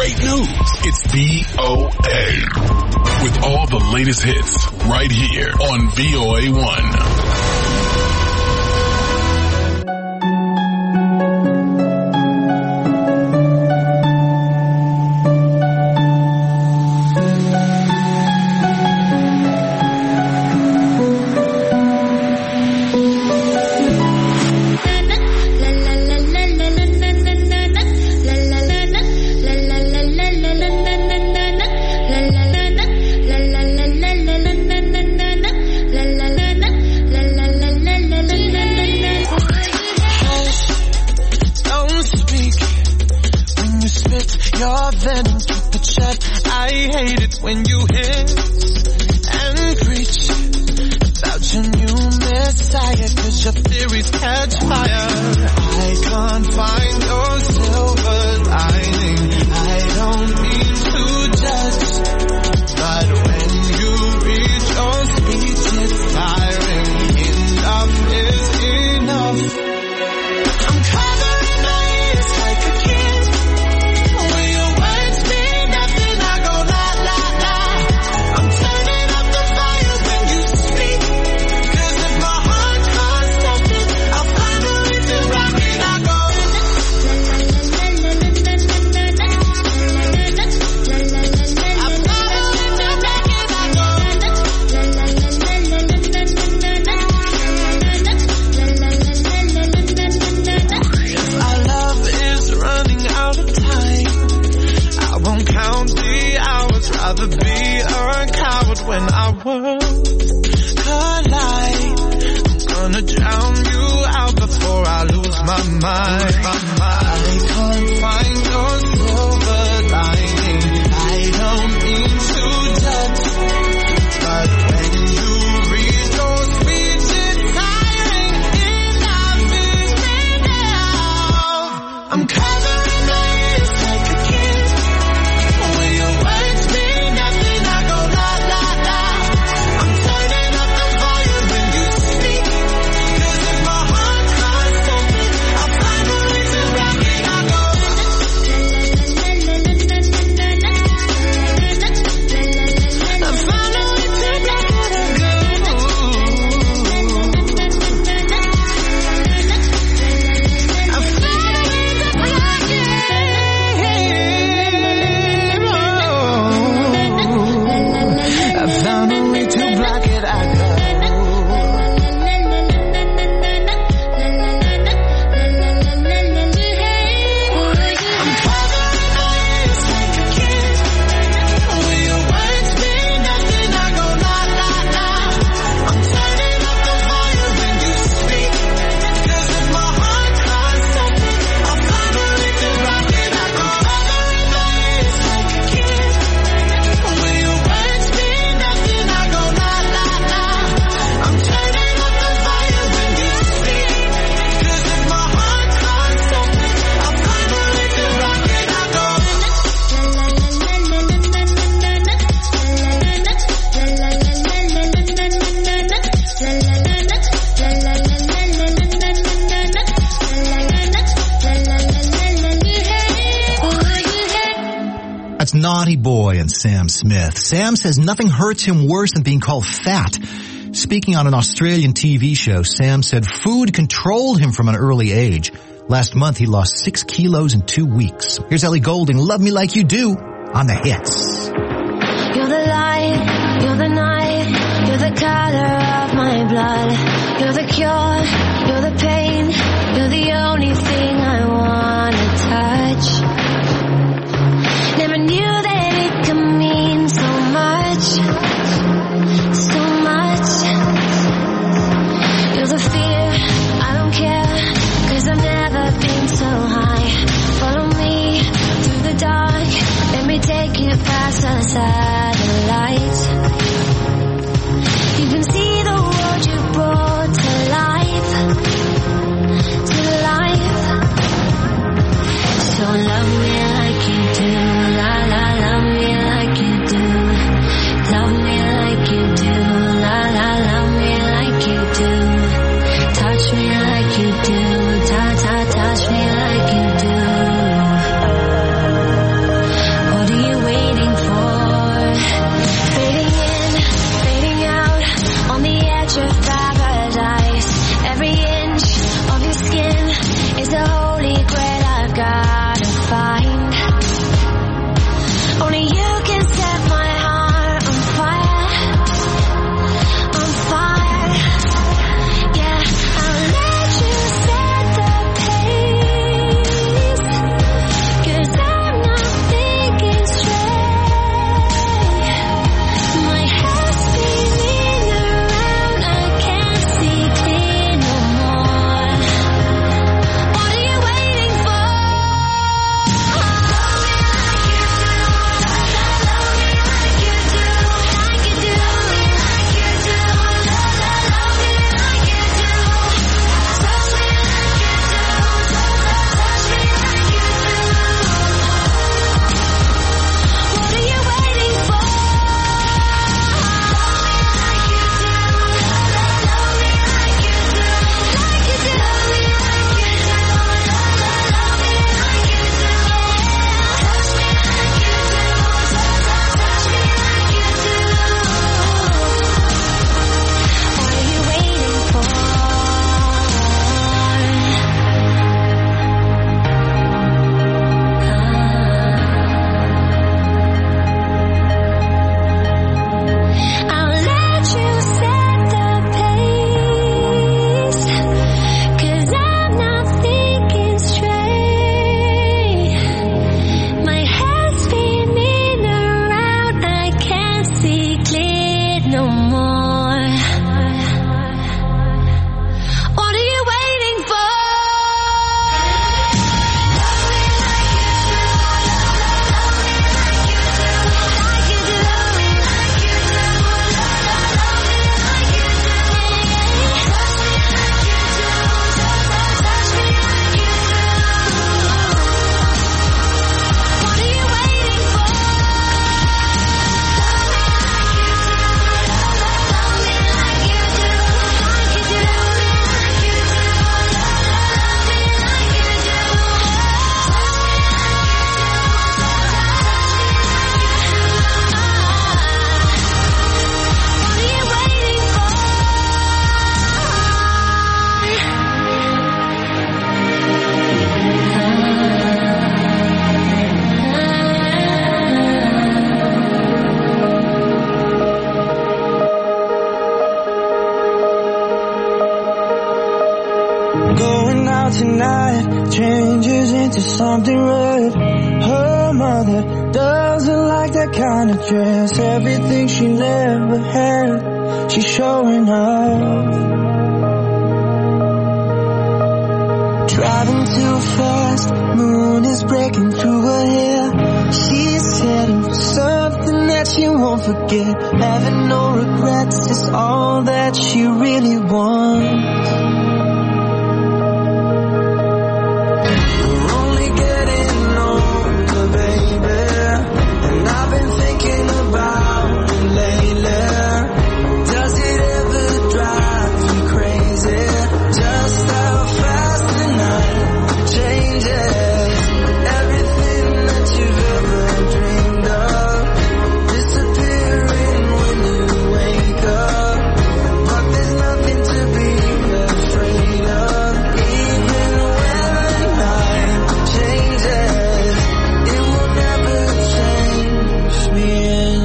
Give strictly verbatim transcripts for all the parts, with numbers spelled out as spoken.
great news. It's V O A. With all the latest hits right here on V O A one. Naughty Boy and Sam Smith. Sam says nothing hurts him worse than being called fat. Speaking on an Australian T V show, Sam said food controlled him from an early age. Last month, he lost six kilos in two weeks. Here's Ellie Goulding, Love Me Like You Do, on the hits. You're the light, you're the night, you're the color of my blood. You're the cure, you're the pain, you're the only thing I want to touch. Never knew that it could mean so much, so much. You're the fear, I don't care, cause I've never been so high. Follow me through the dark, let me take you past the satellite. You can see the world you brought to life. something red. Her mother doesn't like that kind of dress. Everything she never had, she's showing off. Driving too fast, moon is breaking through her hair. She's heading for something that she won't forget. Having no regrets is all that she really wants. We're only getting older, baby, and I've been thinking about it lately. Does it ever drive you crazy? Just how fast the night changes. Everything that you've ever dreamed of disappearing when you wake up. But there's nothing to be afraid of. Even when the night changes, it will never change me and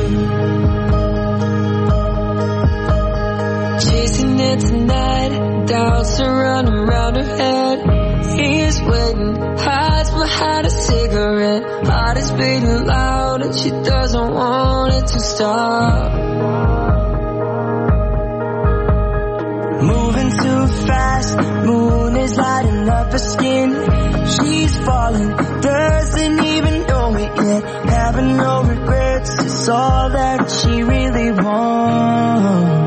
you. Chasing it tonight, doubts are running round her head. He's waiting, hides behind a cigarette. Heart is beating loud and she doesn't want it to stop. Moving too fast, moon is lighting up her skin. She's falling, doesn't even know it yet. Having no regrets is all that she really wants.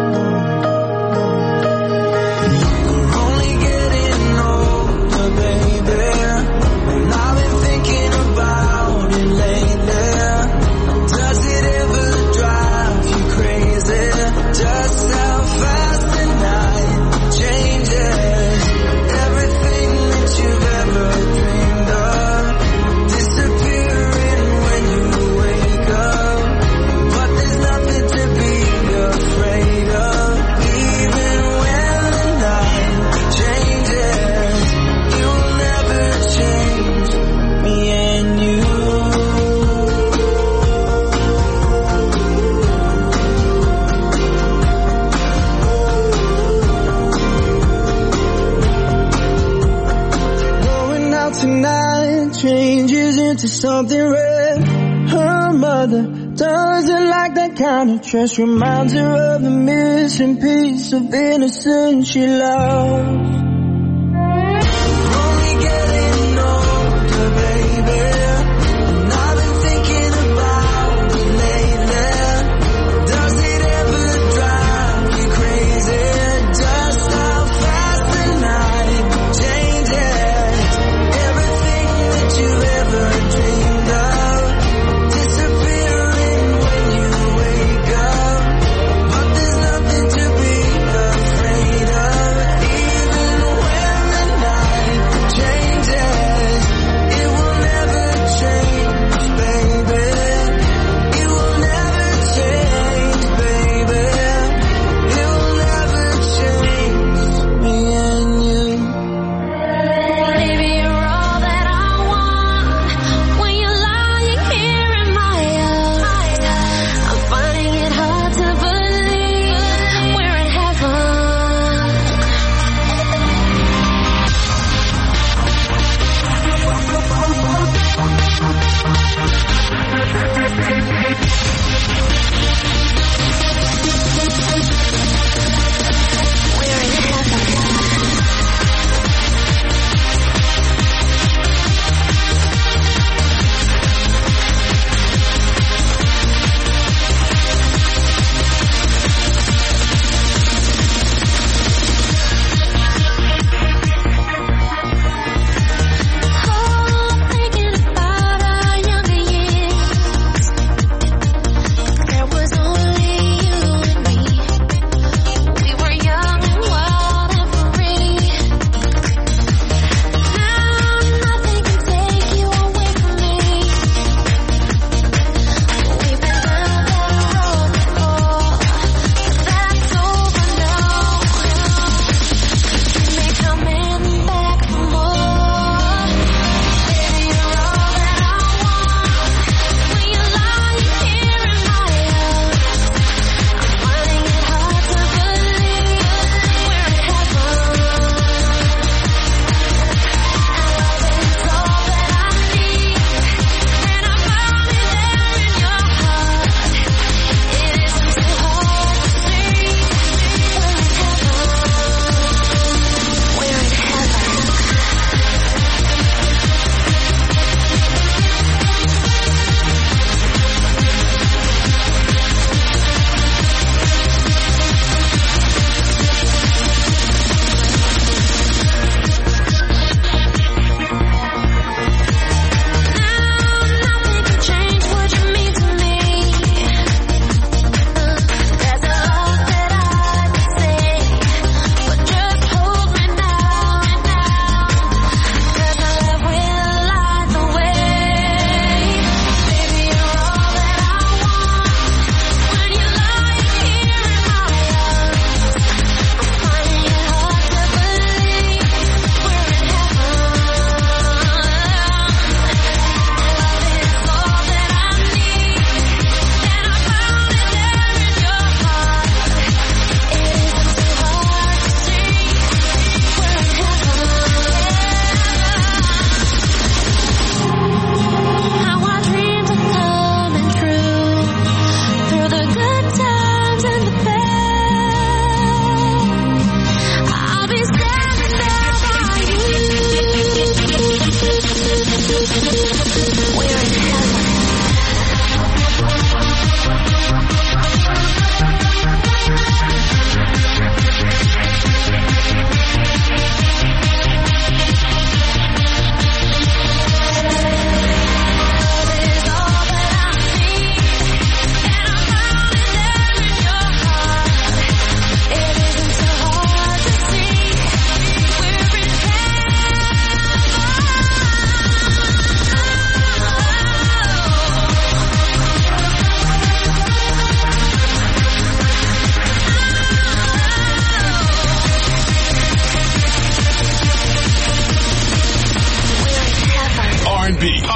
We're only getting older, baby, and I've been thinking about it lately. Does it ever drive you crazy? Just how fast the night changes. Everything that you've ever dreamed of disappearing when you wake up. But there's nothing to be afraid of. Even when the night changes, it will never change me and you. Going out tonight changes into something red. Her mother doesn't like that kind of dress. Reminds her of the missing piece of innocence she loves. Only getting older, baby, and I've been thinking about it lately. Does it ever drive you crazy? Just how fast the night changes. Everything that you've ever dreamed of disappearing when you wake up. But there's nothing to be afraid of. Even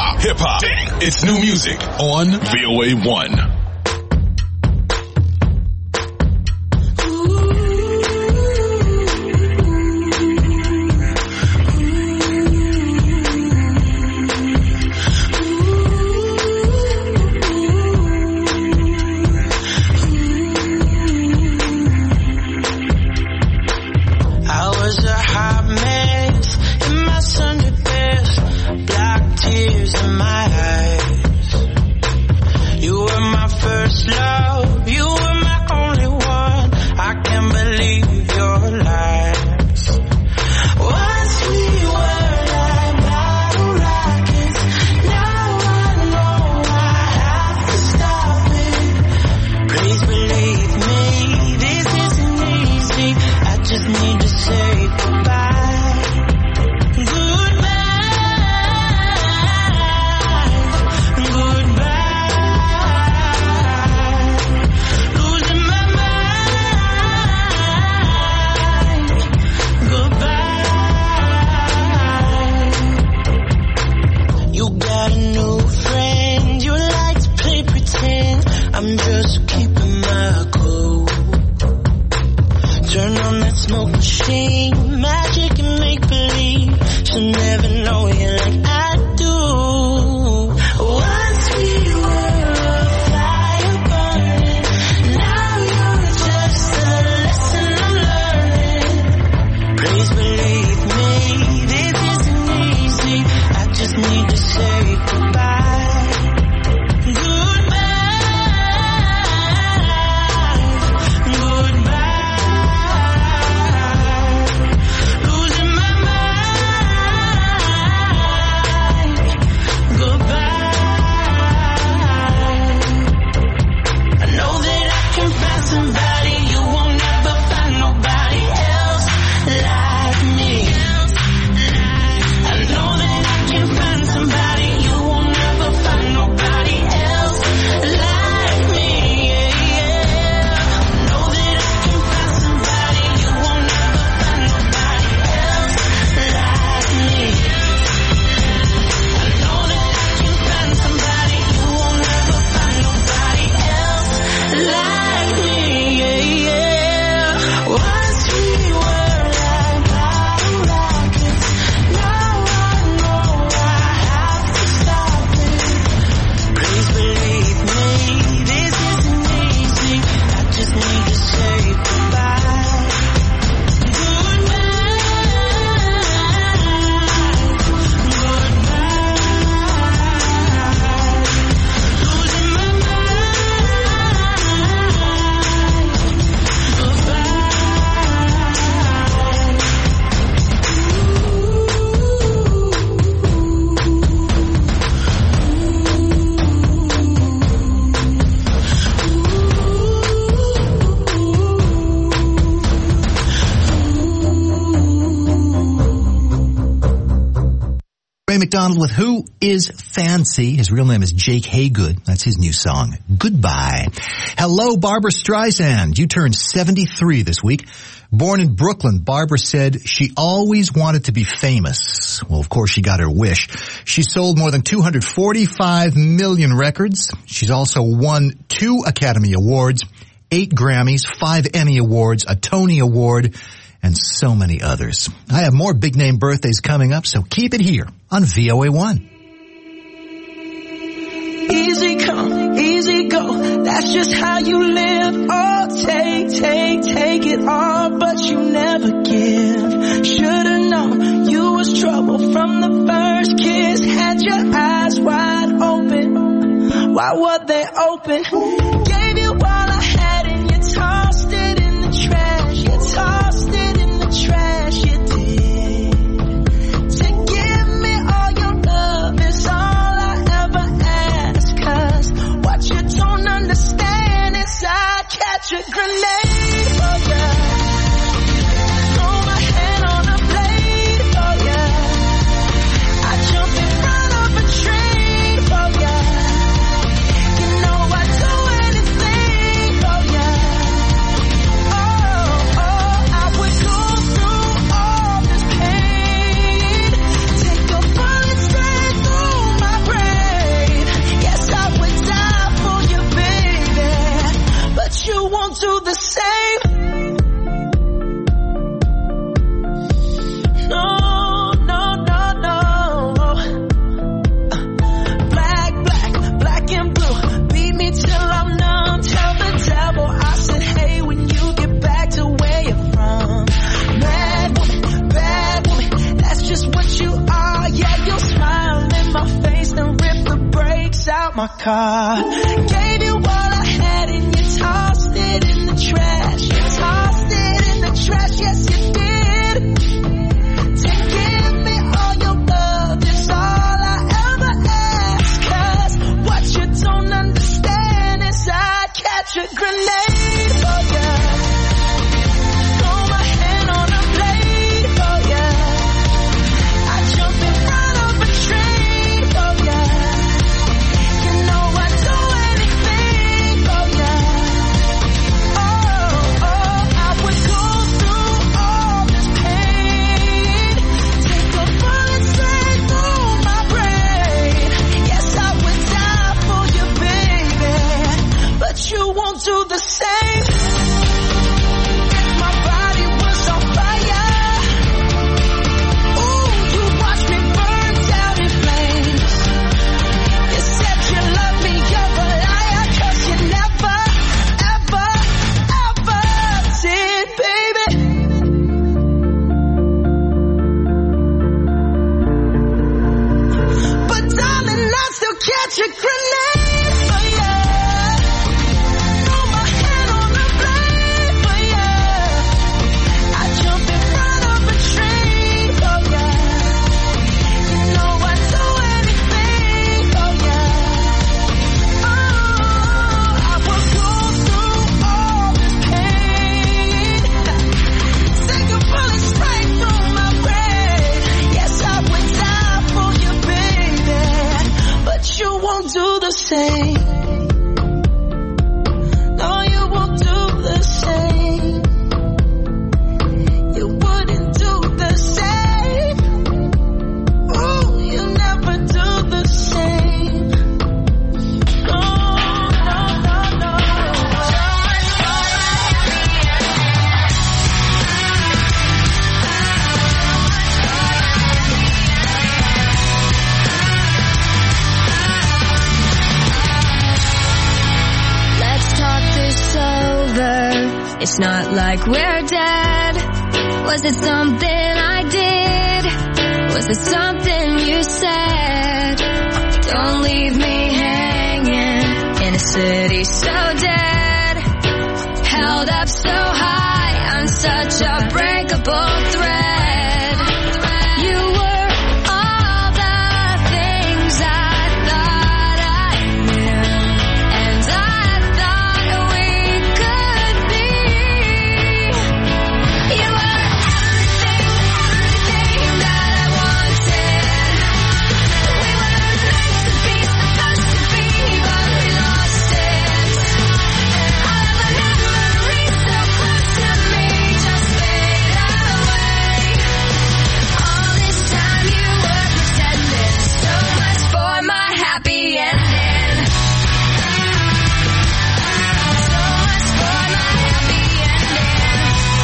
pop, hip hop. Dang, it's new music on V O A one. McDonald with Who Is Fancy. His real name is Jake Haygood. That's his new song, Goodbye. Hello, Barbra Streisand. You turned seventy-three this week. Born in Brooklyn, Barbra said she always wanted to be famous. Well, of course, she got her wish. She sold more than two hundred forty-five million records. She's also won two Academy Awards, eight Grammys, five Emmy Awards, a Tony Award, and so many others. I have more big name birthdays coming up, so keep it here on V O A one. Easy come, easy go, that's just how you live. Oh, take, take, take it all, but you never give. Should've known you was trouble from the first kiss. Had your eyes wide open, why were they open? Gave you all I had and you tossed it in the trash. You tossed it in the trash, you did. To give me all your love is all I ever ask. Cause what you don't understand is I catch a grenade for ya. Throw my hand on a blade for ya. I jump in front of a train for ya. You know I'd do anything my car. Gave you all I had and you tossed it in the trash. You tossed it in the trash, yes you did. To give me all your love is all I ever ask. Cause what you don't understand is I'd catch a grenade for you. Throw my hand on a blade for you. I'd jump in front of a train for you. You know I'd do anything for you. Oh, oh, I would go through all this pain. Take a bullet straight through my brain. Yes, I would die for you, baby. But you won't do the same. If my body was on fire, ooh, you watch me burn down in flames. You said you love me, you're a liar, cause you never, ever, ever did, baby. But darling, I still catch a grenade for you. Throw my hand on the blade for you. I jump in front of a train for you. You know I'd do anything for you. Oh, I would go through all this pain. Take a bullet straight through my brain. Yes, I would die for you, baby. But you won't do the same. No, you won't do the same. You wouldn't do the same. Ooh, you never do the same. No, no, no, no. Let's talk this over. It's not like we're dead. Was it something I did? Was it something you said? Don't leave me hanging in a city so dead. Held up so high on such a breakable thread. You were all the things I thought I knew, and I thought we could be. You were everything, everything that I wanted. We were meant to be, supposed to be, but we lost it. All of the memories so close to me just fade away. All this time you were pretending, so much for my happy ending. So much for my happy ending.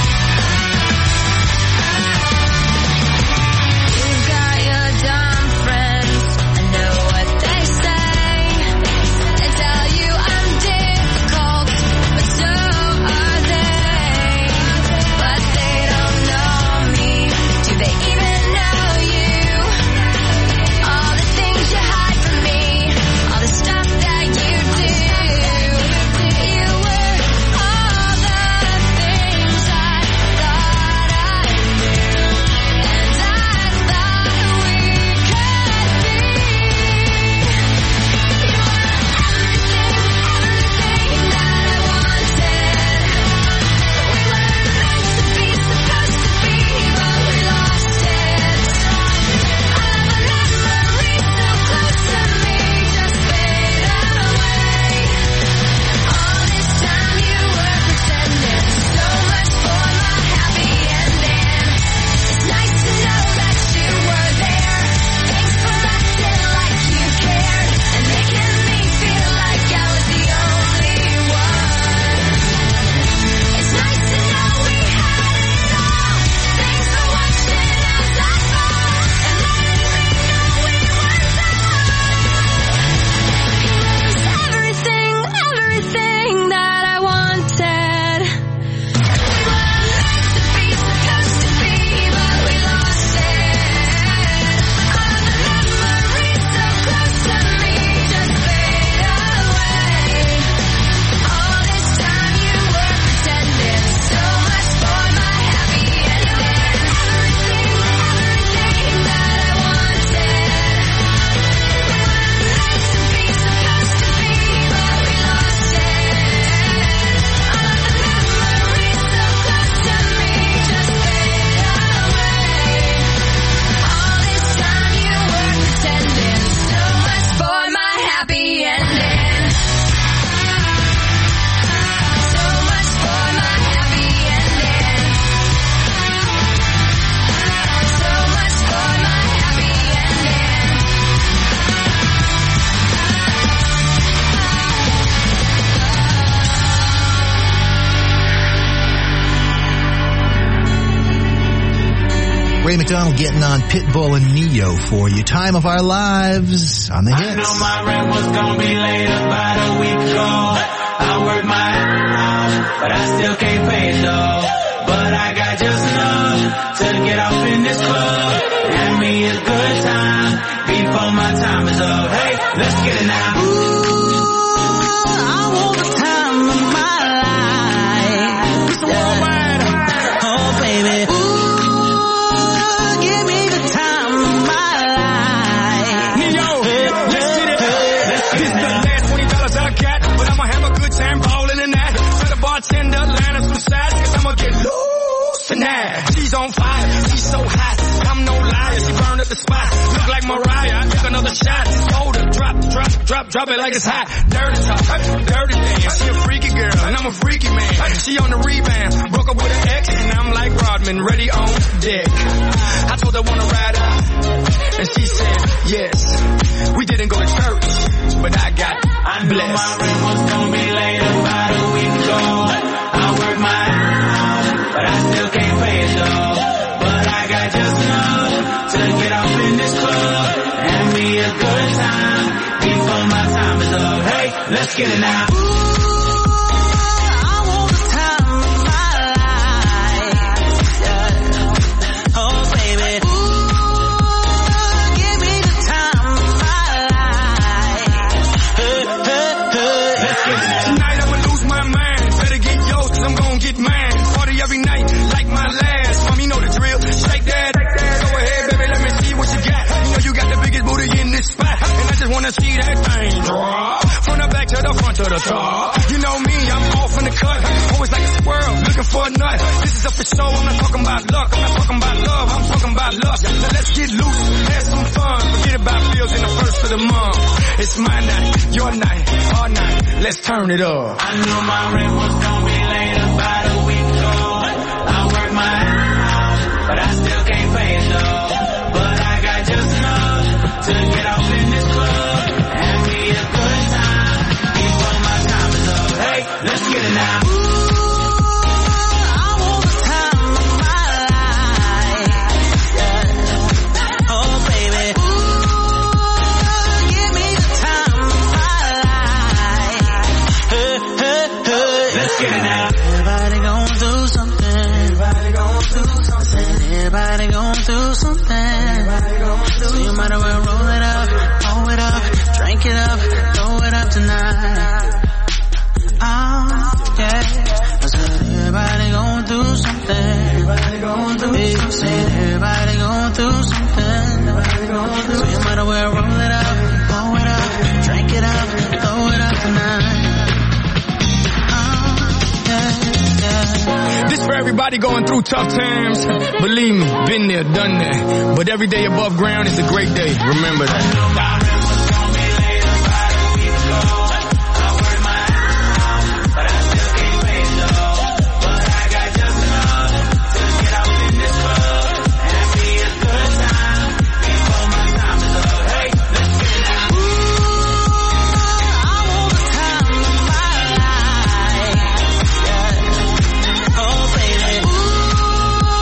You've got your dumb friends, I know what they say. They tell you I'm difficult, but so are they. But they don't know me. Do they even know you? All the things you hide from me, all the Ray McDonald getting on Pitbull and Neo for you. Time of Our Lives on the hits. I know my rent was gonna be late about a week ago. I worked my ass off, but I still can't pay it though. But I got just enough to get off in this club. Have me a good time before my time is up. Hey, let's get it now. Ooh, I want the time of my life. It's the worldwide. Oh, baby. Ooh, give me the time of my life. Neo, let's get it. Let's get it. This is the last twenty dollars I got, but I'ma have a good time balling in that. Tell the bartender, line up some sides, cause I'ma get loose tonight. She's on fire, she's so hot. I'm no liar, she burned up the spot. Look like Mariah, I took another shot. Hold her, drop, drop, drop, drop it like it's hot. Dirty talk, dirty dance. She a freaky girl, and I'm a freaky man. She on the rebound, broke up with an ex, and I'm like Rodman, ready on deck. I told her wanna ride out, and she said yes. We didn't go to church, but I got I blessed. Knew my rent was gonna be late about a week ago. I worked my ass off, but I still can't pay it though. But I got just enough to get off in this club and me a good time before my time is up. Hey, let's get it now. Ooh, I want the time of my life. Yeah. Oh, baby. Ooh, give me the time of my life. Hey, hey, hey. Let's get it now. Tonight I'ma lose my mind. Better get yours, cause I'm gonna get mine. Party every night like my last. Mom, you know the drill. Shake that. Go ahead, baby, let me see what you got. You know you got the biggest booty in this spot, and I just wanna see that thing drop from the back to the front to the top. You know me, I'm off in the cut, always like a squirrel looking for a nut. This is up for show. I'm not talking about luck, I'm not talking about love, I'm talking about lust. Now let's get loose, have some fun. Forget about bills in the first of the month. It's my night, your night, our night. Let's turn it up. I knew my rent was gonna be late about a week ago. I worked my ass off, but I still can't pay it though. But I got just enough to get off in this club and be a good time before my time is up. Hey, let's get it now. Ooh, I want the time of my life. Yeah. Oh, baby. Ooh, give me the time of my life. Hey, hey, hey. Let's get it now. Everybody gon' do something. Everybody gon' do something. Everybody gon' do something. So you might as well roll it up, blow it up, drink it up, throw it up tonight. Oh, yeah. I said everybody gon' do something. Everybody gon' do something. I said everybody gon' do something. Everybody gon' do so you might as well roll it up, blow it up, drink it up, throw it up tonight. This for everybody going through tough times. Believe me, been there, done that. But every day above ground is a great day. Remember that.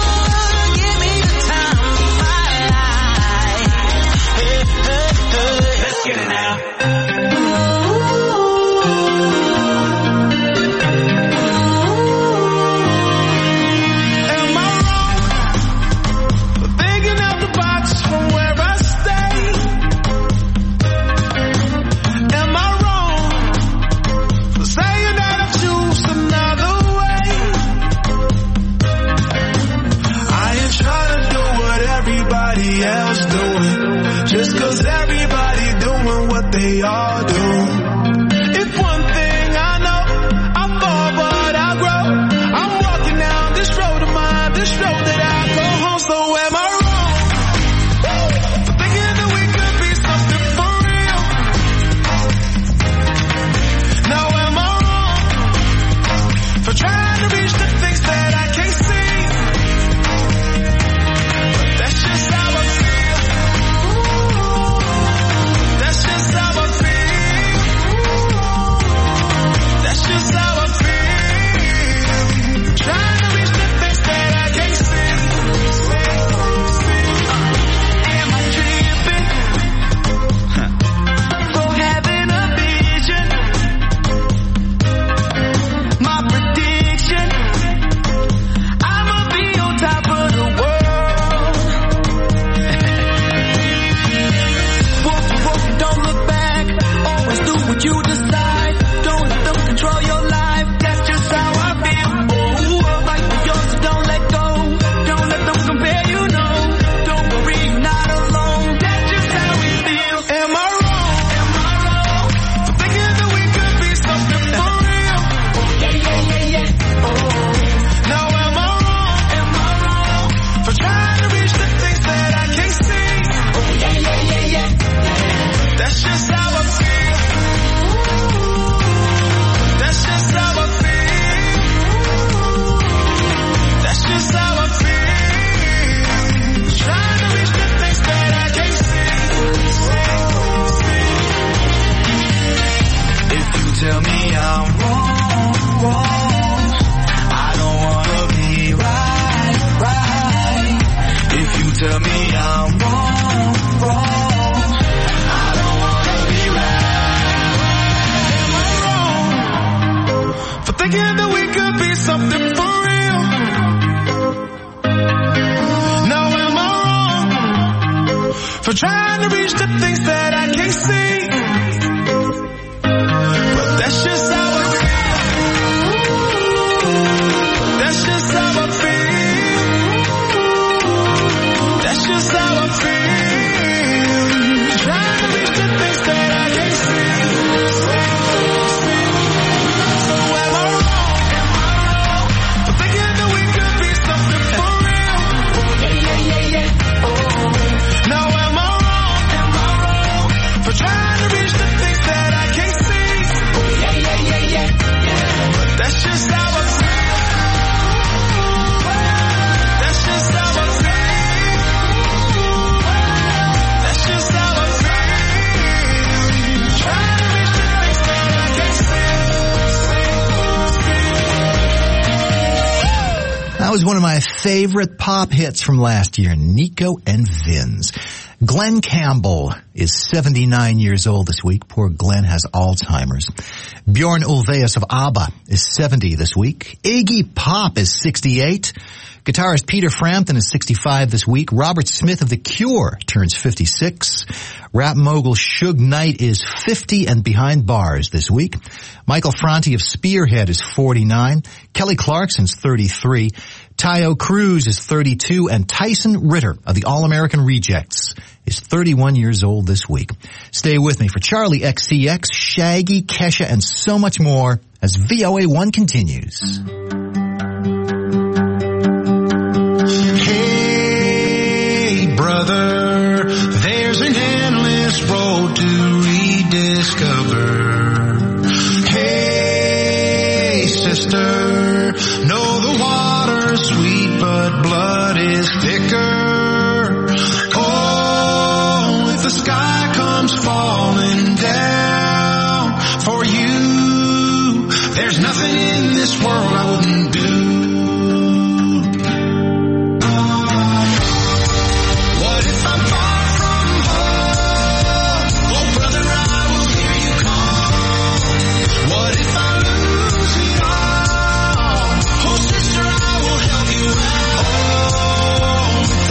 Hey, tell me I'm wrong, wrong, I don't wanna be right, right. If you tell me I'm wrong, wrong, I don't wanna be right. Am I wrong for thinking that we could be something for real? Now am I wrong for trying to reach the things that I can't see? That's just how I feel. That's just how I feel. That's just how I feel. Trying to reach the things that I can't see. So am I wrong? Am I wrong for thinking that we could be something for real? Yeah, yeah, yeah, yeah. Oh. Now am I wrong? Am I wrong for trying to reach the things that I can't see? That's just how I feel. That's just how I feel. That's just how I feel. Trying to reach the things that I can't see. That was one of my favorite pop hits from last year, Nico and Vinz. Glenn Campbell is seventy-nine years old this week. Poor Glenn has Alzheimer's. Bjorn Ulvaeus of ABBA is seventy this week. Iggy Pop is sixty-eight. Guitarist Peter Frampton is sixty-five this week. Robert Smith of The Cure turns fifty-six. Rap mogul Suge Knight is fifty and behind bars this week. Michael Franti of Spearhead is forty-nine. Kelly Clarkson's thirty-three. Tayo Cruz is thirty-two, and Tyson Ritter of the All-American Rejects is thirty-one years old this week. Stay with me for Charlie X C X, Shaggy, Kesha, and so much more as V O A one continues. Hey, brother, there's an endless road to rediscover. Hey, sister, know the water's sweet, but blood is thicker. Oh, if the sky comes falling down for you, there's nothing in this world I wouldn't do. What if I'm far from home? Oh, brother, I will hear you call. What if I lose it all? Oh, sister, I will help you out. Oh,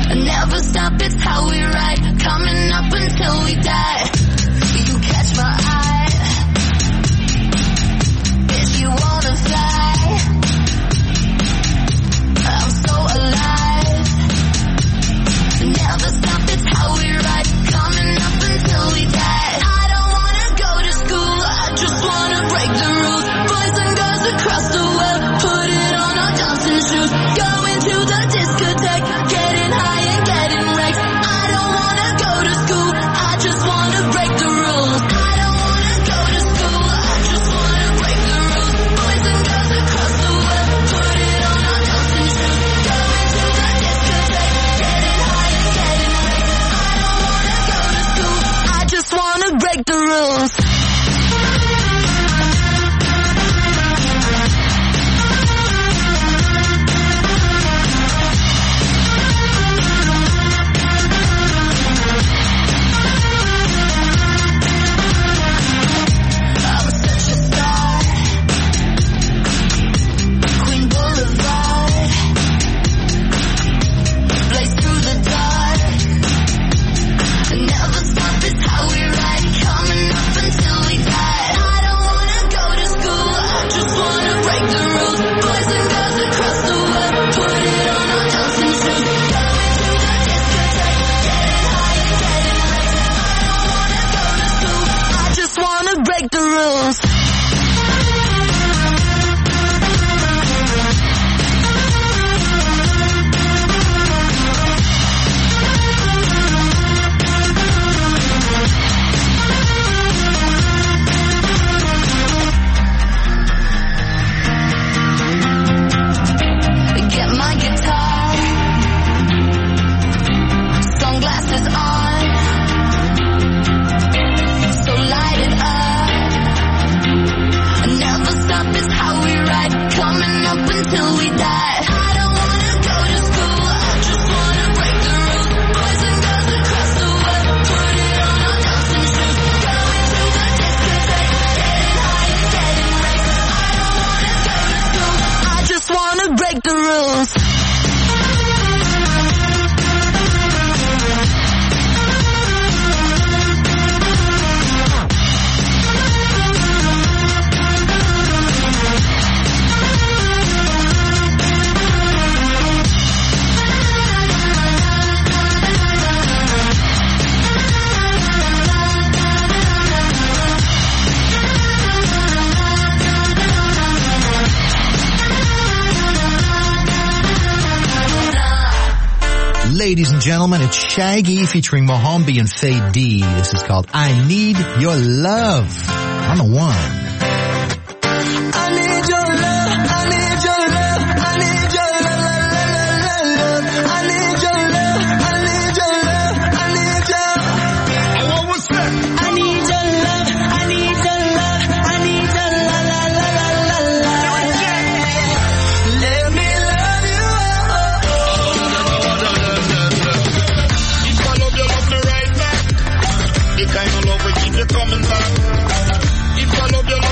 Never stop, it's how we ride. Coming up until we die. You catch my eye. If you wanna fly, I'm so alive. Never stop, it's how we ride. Coming up until we die. I don't wanna go to school, I just wanna break the rules. Boys and girls across the world, put it on our dancing shoes. Going to the discotheque, getting high and getting wrecked. I don't wanna go to school, I just wanna break the rules. I don't wanna go to school, I just wanna break the rules. Boys and girls across the world, put it on our dancing shoes. Going to the discotheque, getting high and getting wrecked. I don't wanna go to school, I just wanna break the rules. Break the rules. Get my guitar, sunglasses on, so light it up. Never stop, it's how we ride. Coming up until we die. I don't wanna go to school, I just wanna break the rules. Boys and girls across the world, put it on our dancing shoes. Going to the discotheque, getting high and getting wrecked. I don't wanna go to school, I just wanna break the rules. Ladies and gentlemen, it's Shaggy featuring Mohombi and Faye D. This is called I Need Your Love on the one. I need your love, I need your love, I need your love, love, love, love. I need your love, I need your love, I need your love. What was that? I need your love, I need your love, I need your la la la la la la. Let me love you. If I love you, love me right back. The kind of love we keep you coming back. If I love you, love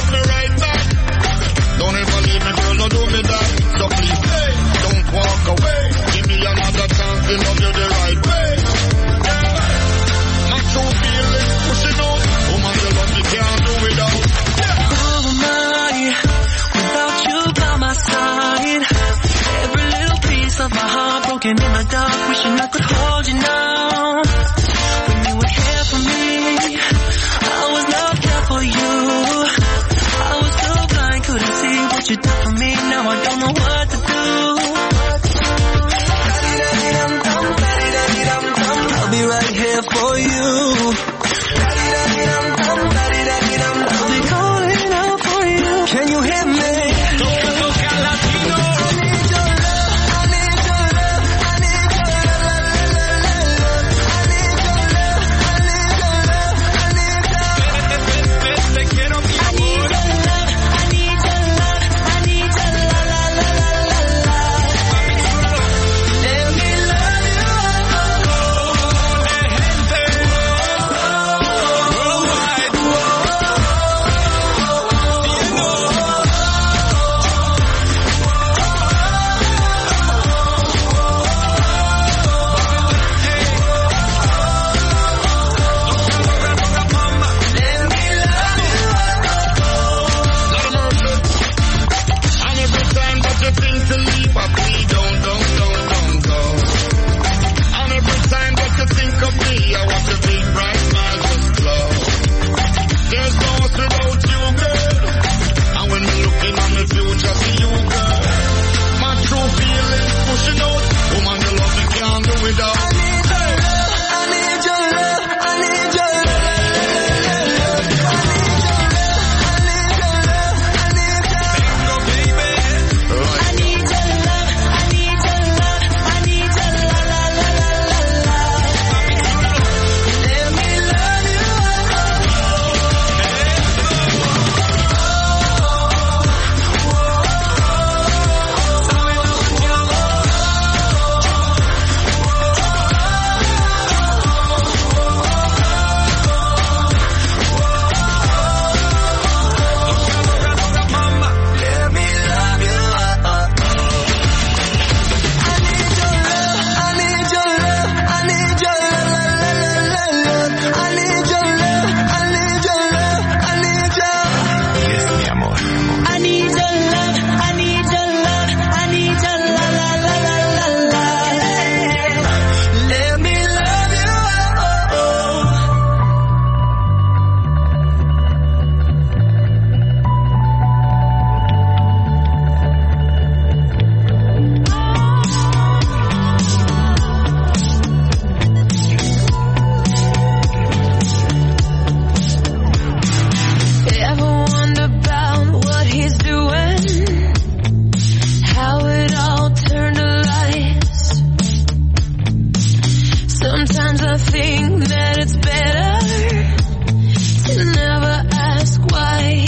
I think that it's better to never ask why.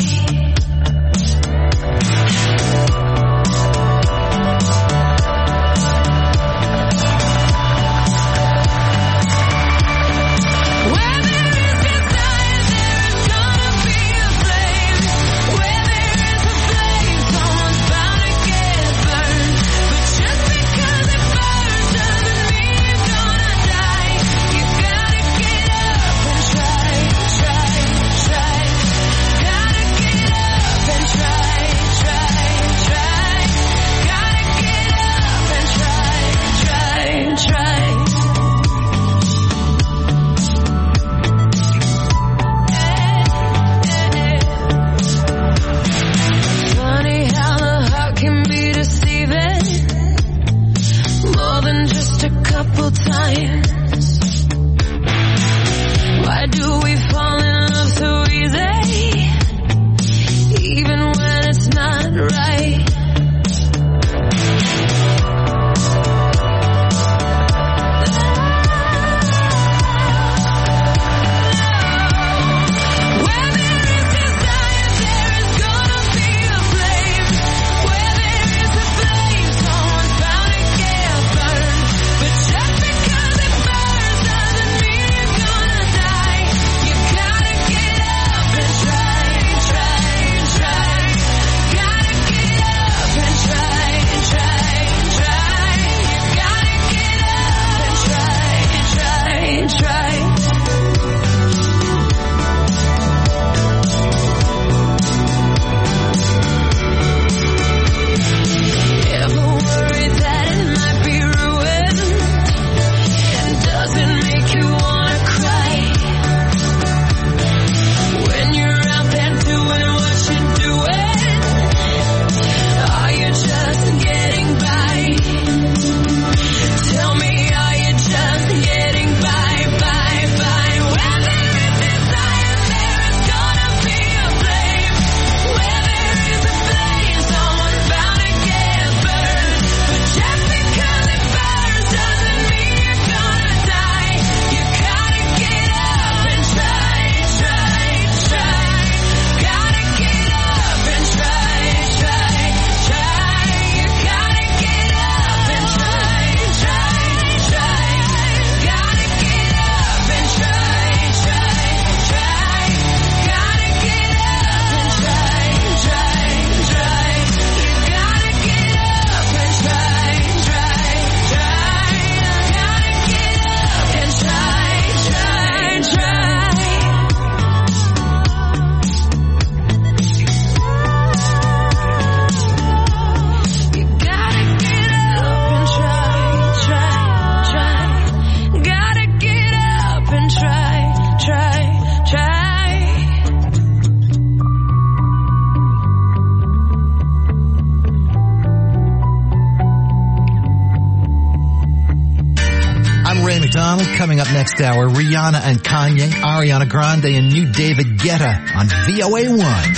Coming up next hour, Rihanna and Kanye, Ariana Grande and new David Guetta on V O A one.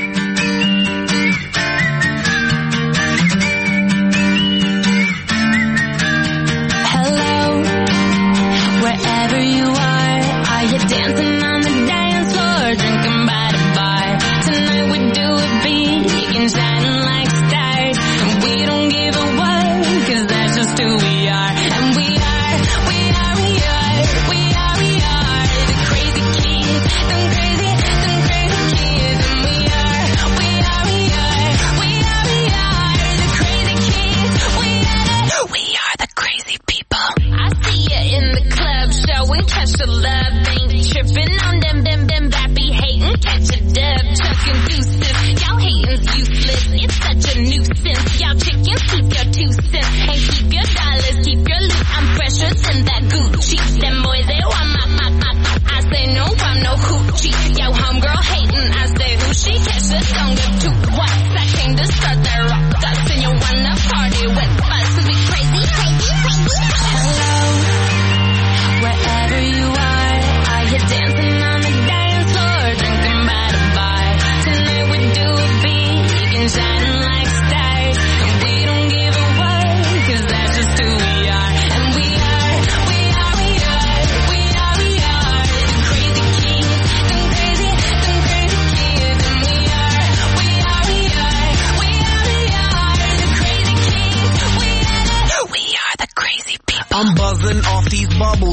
Hello, wherever you are, are you dancing on the dance floor, drinking by the bar? Tonight we do it big and shining like stars, and we don't give a what, 'cause that's just who we are. And we are, we are, we are, we are, we are the crazy kids, them crazy, them crazy kids. And we are, we are, we are, we are, we are the crazy kids. We are, we are the crazy people. I see you in the club, showing catch the love, ain't tripping on them, them, them bappy hating, catch a dub, chucking deuces. Y'all hating's useless, it's such a nuisance. Y'all chickens keep your two cents, and keep your dollars, keep your loot. I'm fresher than that Gucci. Them boys they want my, my, my. I say no, I'm no hoochie. Yo, homegirl hating, I say who she catch the song of two. What? I came to start that rock dust, and you wanna party with us? To be crazy, crazy, crazy. Hello, wherever you are, are you dancing on the dance floor, drinking by the bar? Tonight we do it big and shining like stars, and we don't give a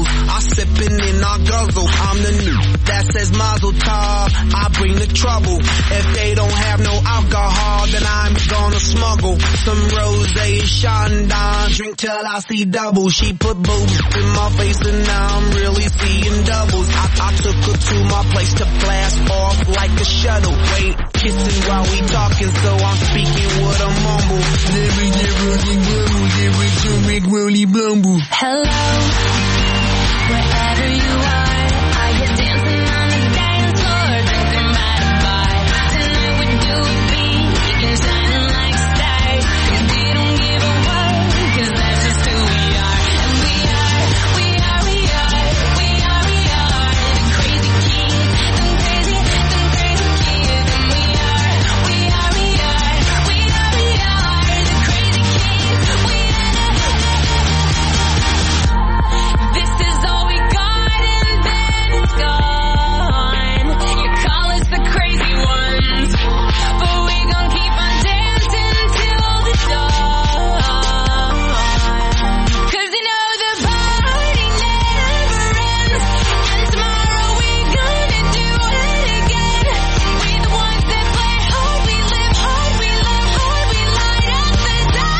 I sip and then I guzzle. I'm the new that says Mazel Tov. I bring the trouble. If they don't have no alcohol, then I'm gonna smuggle some rosé, Chandon. Drink till I see double. She put boobs in my face and now I'm really seeing doubles. I, I took her to my place to blast off like a shuttle. Wait, kissing while we talking, so I'm speaking with a mumble. Hello, wherever you are, I hear dancing on the dance floor, drinking by the bar. Tonight we do it big and shining like stars, and we don't give a word, 'cause that's just who we are. And we are, we are, we are, we are, we are the crazy kids, them crazy, them crazy kids. And we are, we are, we are, we are, we are the crazy kids. We This is all we got and then it's gone. You call us the crazy ones, but we gon' keep on dancing till the dawn. 'Cause you know the party never ends, and tomorrow we're gonna do it again. We're the ones that play hard, we live hard, we love hard, we light up the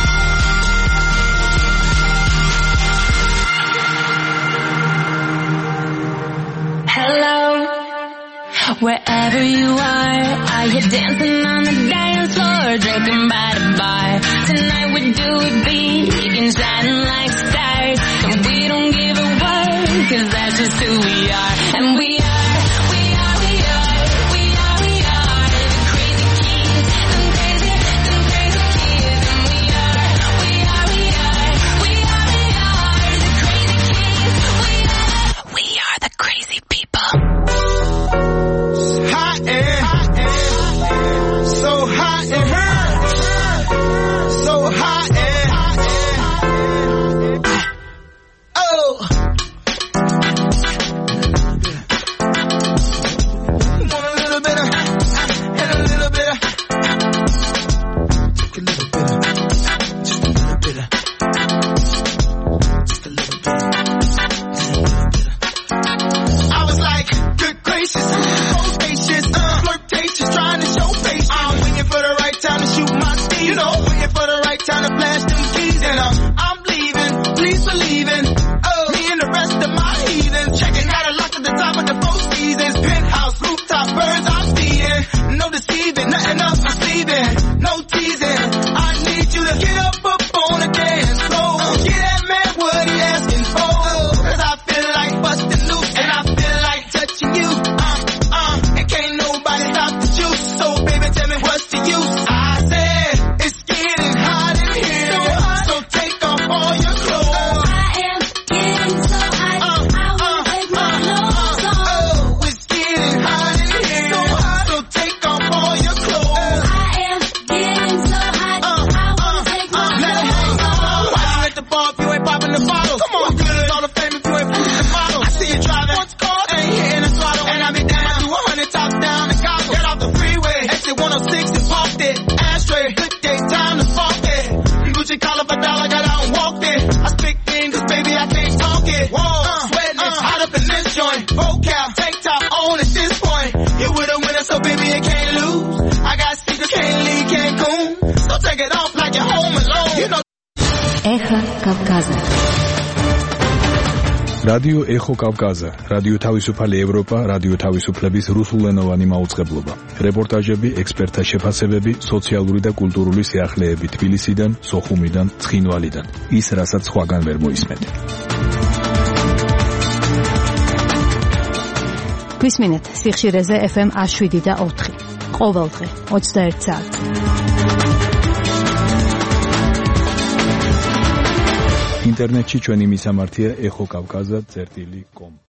Hello, wherever you are, I hear dancing on the dance floor, drinking by the bar. Tonight we do it big and shining like stars, and we don't give a word, 'cause that's just who we are. And we are, we are, we are, we are, we are the crazy kids, them crazy, them crazy kids. And we are, we are, we are, we are, we are the crazy kids. We are, we are the crazy people. Hot air, so hot in her, so hot air. Oh, want a little bit of, and a little bit of, just a little bit of, just a little bit of, just a little bit of, just a little bit of. I was like, good gracious, bodacious, uh, flirtatious, trying to show patience. I'm waiting for the right time to shoot my steam, you know, waiting for the right time to blast them keys. And um, I'm leaving, please believe in, oh, me and the rest of my heathens. Checking out a lock at the top of the four seasons. Penthouse, rooftop, birds I'm seeing. No deceiving, nothing up my sleeving. No teasing, I need you to get up up on the dance floor. Get that man what he asking for. 'Cause I feel like busting loose, and I feel like touching you. Uh, uh, and can't nobody stop the juice. So baby, tell me what's the use? I said, it's getting hot in here. So, hot. So take off all your clothes. I am getting so hot, Uh, I wanna uh, take my uh, clothes uh, off. oh, it's getting hot in here. So hot. So take off all your clothes. I am getting so hot, Uh, I wanna uh, take uh, my let it clothes hang. off. Why you at the bar if you ain't popping the bottles? Come on, good as all the fame if you ain't pushing the model. I see you driving. What's called? Ain't hitting a throttle. And I be down to a hundred top down and goggle. Get off the freeway. Exit one oh six and parked it. Ashtray. Good day, time to spark it. Gucci collar for dollar, got out and walked it. I speak in 'cause baby I can't talk it. Whoa, uh, sweating, it's hot up in this joint. Vocal, tank top on at this point. You with a winner, so baby you can't lose. I got secrets, can't leave Cancun. So take it off like you're home alone. You know. Эхо Кавказа. რადიო ეხო კავკაზა, რადიო თავისუფალი ევროპა, რადიო თავისუფლების რუსულენოვანი მაუწყებლობა. რეპორტაჟები, ექსპერტთა შეფასებები, სოციალური და კულტურული სიახლეები თბილისიდან, სოხუმიდან, ცხინვალიდან. ის, რასაც სხვაგან ვერ მოისმენთ. გვისმინეთ სიხშირეზე ეფ ემ one seven და four. ყოველდღე ოცდაერთი საათი. ინტერნეტში ჩვენი მისამართია ეხო კავკაზა წერტილი კომ